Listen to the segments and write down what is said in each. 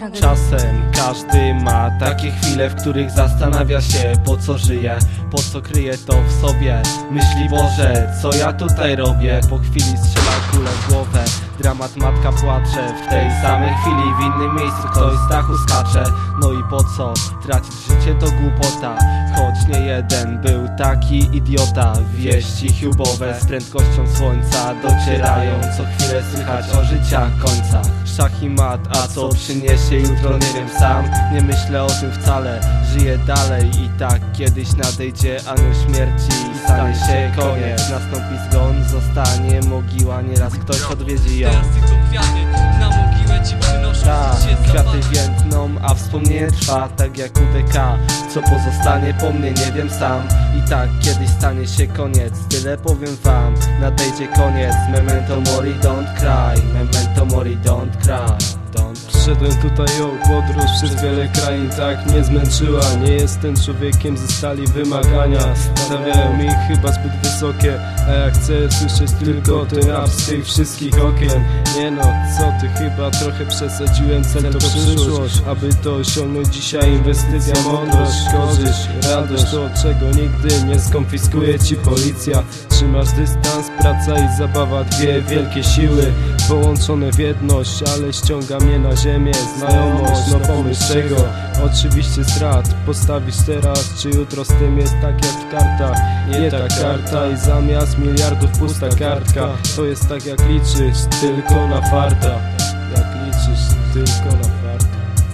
Czasem każdy ma takie chwile, w których zastanawia się, po co żyje, po co kryje to w sobie. Myśli, Boże, co ja tutaj robię? Po chwili strzela kulę w głowę. Dramat, matka płacze, w tej samej chwili w innym miejscu ktoś z dachu skacze. No i po co? Tracić życie to głupota, choć nie jeden był taki idiota. Wieści hubowe z prędkością słońca docierają, co chwilę słychać o życia końca. Szach i mat, a co przyniesie jutro nie wiem sam. Nie myślę o tym wcale, żyję dalej i tak kiedyś nadejdzie anioł śmierci i stanie się koniec. Nastąpi zgon, zostanie mogiła, nieraz ktoś odwiedzi ją. Teraz tylko kwiaty na mogiłę ci przynoszą. Tak, kwiaty więdną, a wspomnienie trwa, tak jak UDK. Co pozostanie po mnie nie wiem sam. I tak kiedyś stanie się koniec, tyle powiem wam. Nadejdzie koniec, memento mori, don't cry. Memento mori, don't cry. Przyszedłem tutaj o podróż przez wiele krain, tak mnie zmęczyła. Nie jestem człowiekiem ze stali wymagania. Stawiają mi chyba zbyt wysokie, a ja chcę słyszeć tylko ten rap z tych wszystkich okien. Nie no, co ty, chyba trochę przesadziłem, cel to przyszłość. Aby to osiągnąć dzisiaj inwestycja, mądrość, korzyść, radość. To czego nigdy nie skonfiskuje ci policja. Trzymasz dystans, praca i zabawa, dwie wielkie siły połączone w jedność, ale ściąga mnie na ziemię znajomość. No pomyśl czego? Oczywiście strat. Postawisz teraz czy jutro, z tym jest tak jak w kartach. Nie ta karta i zamiast miliardów pusta kartka. To jest tak jak liczysz tylko na farta. Jak liczysz tylko na farta.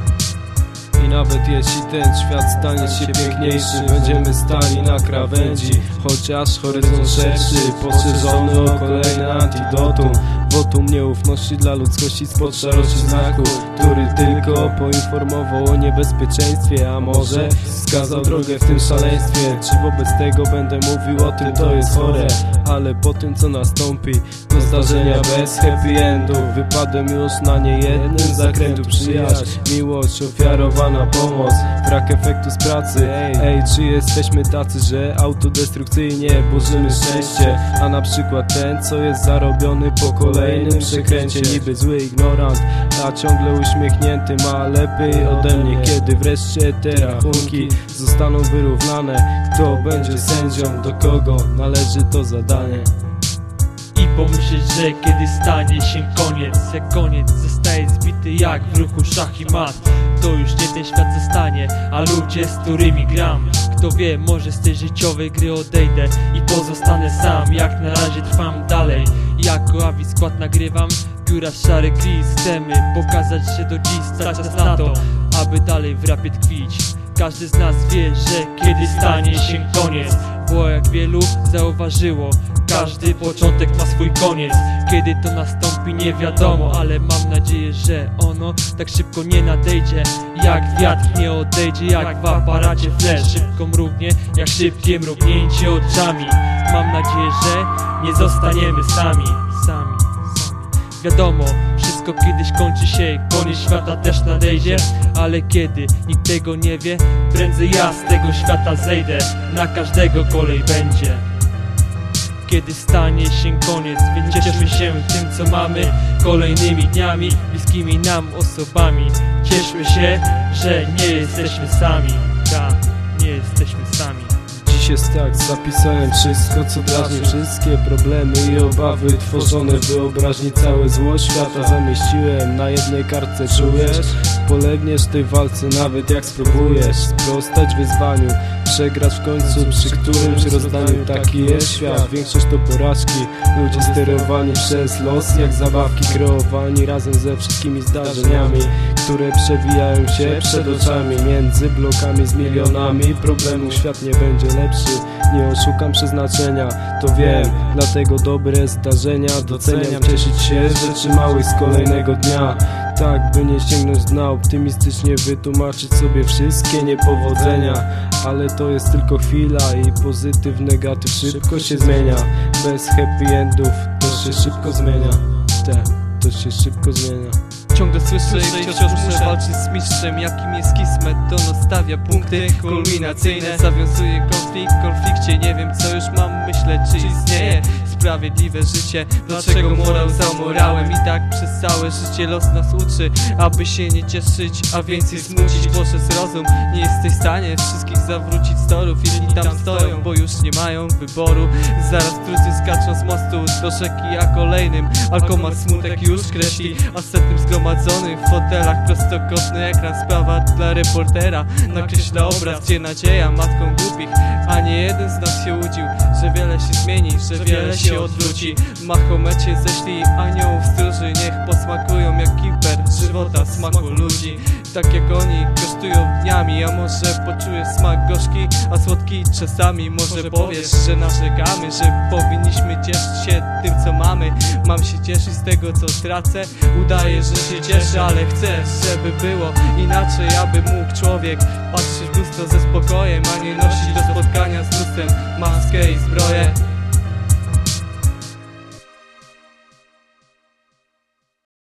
I nawet jeśli ten świat stanie się piękniejszy, będziemy stali na krawędzi, chociaż horyzont szerszy, poszerzony o kolejne antidotum. Wotum nieufności dla ludzkości spod szarości znaku, który tylko poinformował o niebezpieczeństwie, a może wskazał drogę w tym szaleństwie. Czy wobec tego będę mówił o tym, to jest chore, ale po tym co nastąpi, to zdarzenia bez happy endów. Wypadłem już na niejednym zakrętu. Przyjaźń, miłość, ofiarowana pomoc, brak efektu z pracy. Ej, czy jesteśmy tacy, że autodestrukcyjnie burzymy szczęście? A na przykład ten, co jest zarobiony po kolejnym przekręcie. Niby zły ignorant, a ciągle uśmiechnięty, ma lepiej ode mnie. Kiedy wreszcie te rachunki zostaną wyrównane, kto będzie sędzią, do kogo należy to zadanie? I pomyśleć, że kiedy stanie się koniec, jak koniec zostaje zbity jak w ruchu szach i mat, to już nie ten świat zostanie, a ludzie, z którymi gram. Kto wie, może z tej życiowej gry odejdę i pozostanę sam. Jak na razie trwam dalej, jako awi skład nagrywam pióra szary gris. Chcemy pokazać się do dziś, stać nas na to, aby dalej w rapie tkwić. Każdy z nas wie, że kiedy stanie się koniec, bo jak wielu zauważyło, każdy początek ma swój koniec. Kiedy to nastąpi nie wiadomo, ale mam nadzieję, że ono tak szybko nie nadejdzie. Jak wiatr nie odejdzie, jak w aparacie flash. Szybko mrugnie, jak szybkie mrugnięcie oczami. Mam nadzieję, że nie zostaniemy sami. Wiadomo, wszystko kiedyś kończy się, koniec świata też nadejdzie. Ale kiedy? Nikt tego nie wie. Prędzej ja z tego świata zejdę, na każdego kolej będzie. Kiedy stanie się koniec, więc cieszmy się tym co mamy, kolejnymi dniami, bliskimi nam osobami. Cieszmy się, że nie jesteśmy sami. Tak, nie jesteśmy sami. Dziś jest tak, zapisałem wszystko co drażni, wszystkie problemy i obawy tworzone w wyobraźni. Całe zło świata zamieściłem na jednej kartce. Czujesz? Polegniesz w tej walce nawet jak spróbujesz sprostać wyzwaniu, przegrać w końcu przy którymś rozdaniu. Taki jest świat, większość to porażki. Ludzie sterowani przez los jak zabawki, kreowani razem ze wszystkimi zdarzeniami, które przewijają się przed oczami. Między blokami z milionami problemów świat nie będzie lepszy. Nie oszukam przeznaczenia, to wiem, dlatego dobre zdarzenia doceniam. Cieszyć się z rzeczy małych z kolejnego dnia, tak by nie sięgnąć dna. Optymistycznie wytłumaczyć sobie wszystkie niepowodzenia, ale to jest tylko chwila i pozytyw, negatyw szybko się zmienia. Bez happy endów to się szybko zmienia. To się szybko zmienia. Ciągle słyszę i wciąż muszę walczyć z mistrzem, jakim jest kismet. To stawia punkty kulminacyjne, zawiązuje konflikt w konflikcie. Nie wiem co już mam myśleć, czy istnieje sprawiedliwe życie. Dlaczego morał za morałem? I tak przez całe życie los nas uczy, aby się nie cieszyć, a więcej smucić. Boże zrozum, nie jesteś w stanie wszystkich zawrócić z torów. Inni tam stoją, bo już nie mają wyboru. Zaraz drudzy skaczą z mostu do rzeki, a kolejnym alkomat smutek już kreśli, a setnym zgromadzonych w fotelach prostokątny ekran. Sprawa dla reportera nakreśla obraz, gdzie nadzieja matką głupich. A nie jeden z nas się łudził, że wiele się zmieni, że wiele się odwróci. W Mahomecie ześlij aniołów stróży, niech posmakują jak kimper żywota smaku ludzi. Tak jak oni kosztują dniami, a może poczujesz smak gorzki, a słodki czasami. Może powiesz, że narzekamy, że powinniśmy cieszyć się tym co mamy. Mam się cieszyć z tego co tracę? Udaję, że się cieszę, ale chcę, żeby było inaczej, aby mógł człowiek patrzeć w lustro ze spokojem, a nie nosić do spotkania z lustrem maskę i zbroję.